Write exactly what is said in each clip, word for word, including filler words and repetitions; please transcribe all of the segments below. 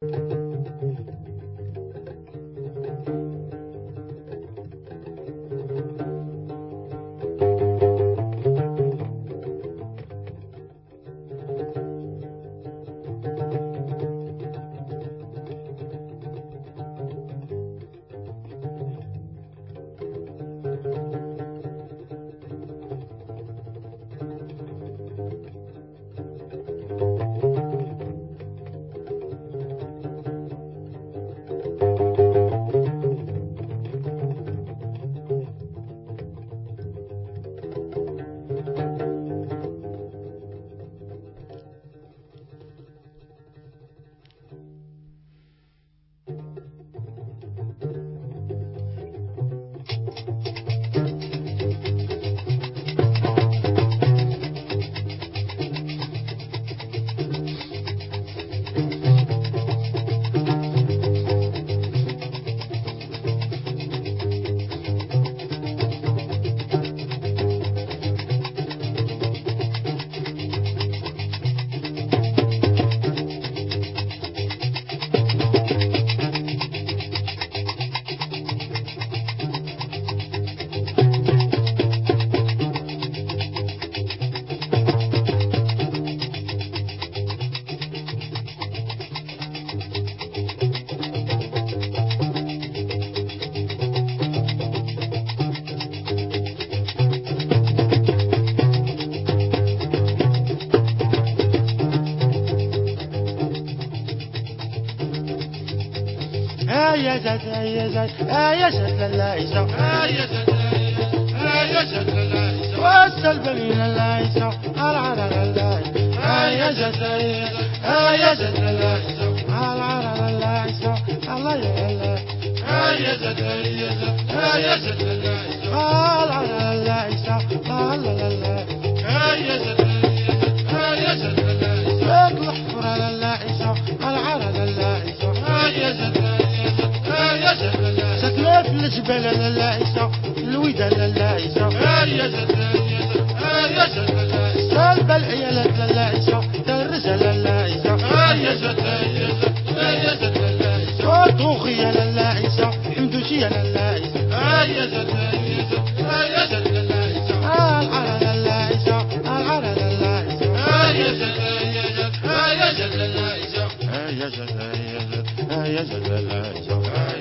يا زاد يا زاد يا زاد للايسا يا زاد يا زاد للايسا والسلب من اللايسا العرى للايسا يا زاد يا زاد للايسا العرى للايسا الله يا الله يا زاد يا زاد يا زاد للايسا العرى للايسا الله الله يا زاد يا زاد للايسا اطلع للايسا العرى للايسا يا زاد سكنة في الجبال للايسا الويدة للايسا يا زاد يا زاد للايسا سالبة العيالات للايسا الرجال للايسا يا زاد يا زاد للايسا طوخية للايسا حمدوشية للايسا يا زاد يا زاد للايسا العرى للايسا العرى للايسا يا زاد يا زاد للايسا يا زاد يا زاد للايسا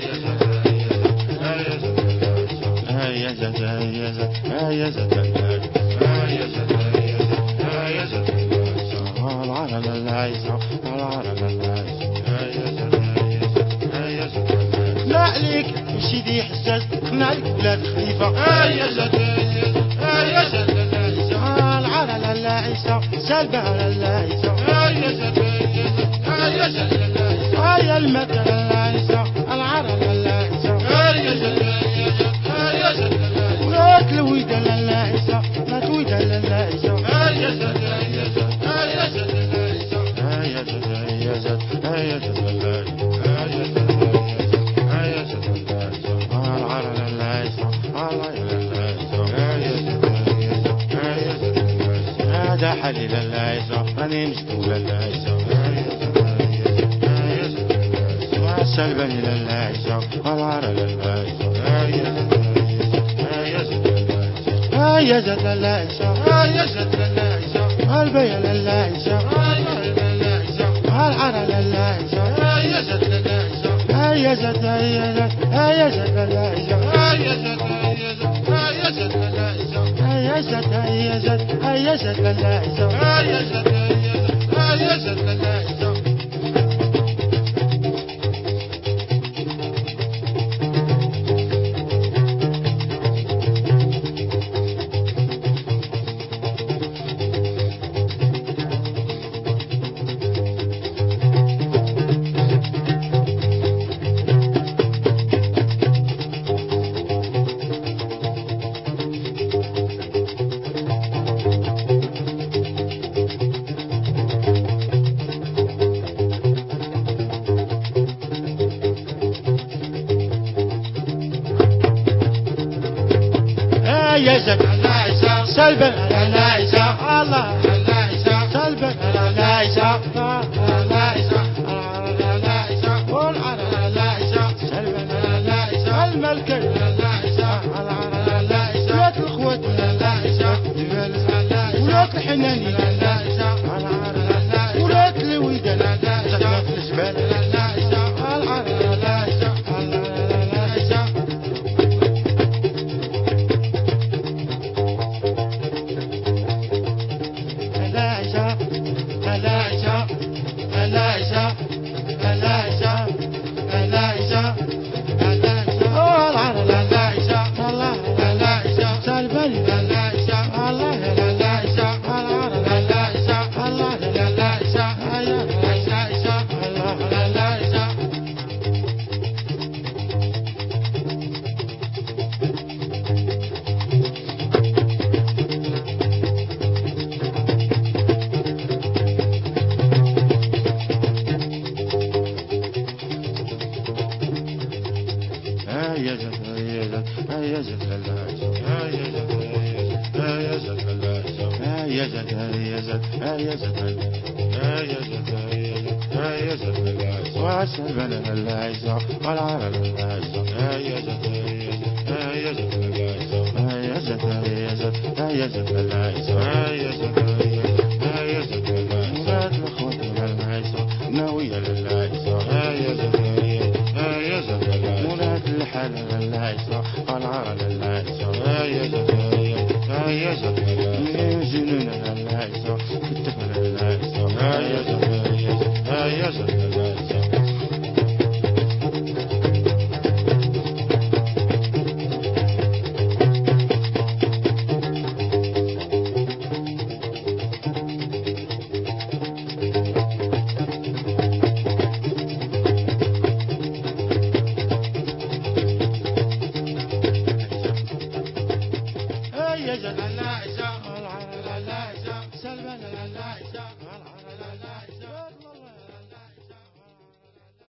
يا زاد يا زاد يا زاد يا زاد يا زاد العرى للايسا العرى للايسا يا زاد يا زاد لا عليك مشيدي حساس خنا عليك ولاد خليفة يا زاد يا زاد للايسا العرى للايسا سالبة للايسا يا زاد يا زاد للايسا يا المكة للايسا العرى للايسا يا زاد يا زاد ولاد الويدة للايسا لا تويدة للايسا يا زاد يا زاد يا زاد للايسا يا زاد يا زاد يا زاد للايسا يا زاد يا زاد للايسا العرى للايسا الله للايسا يا زاد يا زاد يا زاد للايسا هذا حالي للايسا راني مشتو للايسا سلبني للايسا العرى للايسا يا زاد للايسا يا زاد للايسا البيا للايسا العرى للايسا يا زاد للايسا يا زاد يا زاد يا زاد للايسا يا زاد يا زاد للايسا يا زاد يا زاد يا زاد للايسا يا زاد يا زاد للايسا يا زاد للايسا سلبة للايسا الله للايسا سلبة للايسا للايسا للايسا حناني لا لا عشاء العار لا لا ورات الودان لا لا عشاء في الجبال لا لا عشاء العار لا لا عشاء العار لا لا عشاء لا عشاء لا عشاء لا عشاء لا عشاء لا عشاء لا عشاء العار لا لا عشاء الله لا لا عشاء سالبالي لا لا عشاء الله لا لا عشاء العار لا لا عشاء الله لا لا عشاء الله لا لا عشاء يا زلمة يا زلمة يا زلمة يا زلمة يا زلمة يا زلمة يا زلمة يا زلمة يا زلمة يا زلمة وعسل بنا العيسى والعرب العيسى يا زلمة يا زلمة يا زلمة يا زلمة يا زلمة العيسى يا زلمة يا زلمة ولاد الأخوات العيسى ناوية للعيسى يا زلمة يا زلمة ولاد الحلال العيسى العرب العيسى يا زلمة يا زلمة من جنون العيسى كتفنا العيسى يا زلمة يا زلمة العيسى يا زلمة لا عشاء العار لا لا عشاء سلمى لا لا عشاء